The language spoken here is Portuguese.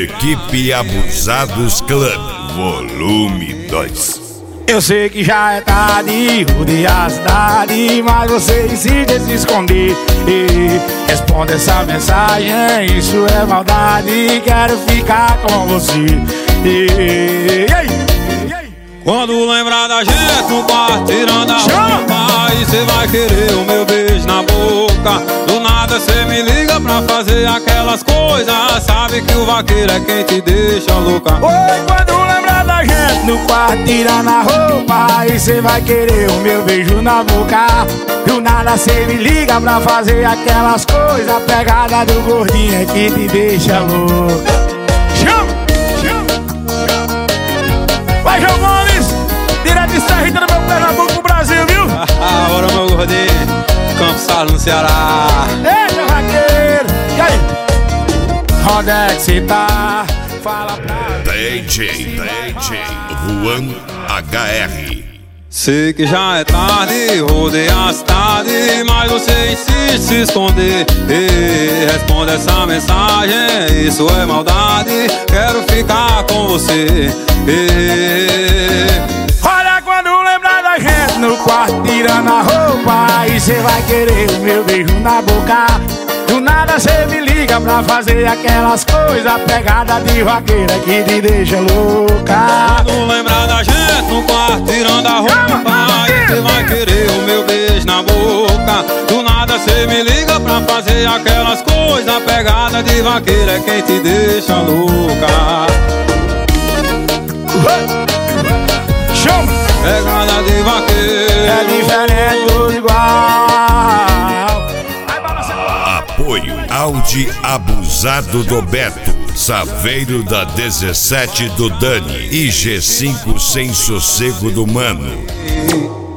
Equipe Abusados Club, volume 2. Eu sei que já é tarde, rodear a cidade, mas você insiste em se esconder. Responda essa mensagem, isso é maldade, quero ficar com você. Quando lembrar da gente no quarto, tirando a roupa, aí cê vai querer o meu beijo na boca. Do nada cê me liga pra fazer aquelas coisas, sabe que o vaqueiro é quem te deixa louca. Oi, quando lembrar da gente no quarto, tirando a roupa, aí cê vai querer o meu beijo na boca. Do nada cê me liga pra fazer aquelas coisas, a pegada do gordinho é que te deixa louca. Chama! Vai, João Gomes, direto de Serrita do meu Pernambuco pro Brasil, viu? Bora, meu gordinho, Campos Salles no Ceará. Eita, vaqueiro, e aí? Onde é que cê tá? Fala pra DJ Juan HR. Sei que já é tarde, rodear a cidade, mas você insiste em se esconder. Responda essa mensagem, isso é maldade, quero ficar com você. Olha, quando lembrar da gente no quarto, tirando a roupa, aí cê vai querer o meu beijo na boca. Do nada cê me liga pra fazer aquelas coisas, pegada de vaqueira que te deixa louca. Quando lembrar da gente no quarto, tirando a roupa, aí cê vai querer o meu beijo na boca. Do nada cê me liga pra fazer aquelas coisas, pegada de vaqueira é quem te deixa louca. Chama! Pegada de vaqueiro É diferente, tudo igual. Apoio Audi Abusado do Beto, Saveiro da 17 do Dani e G5 Sem Sossego do Mano.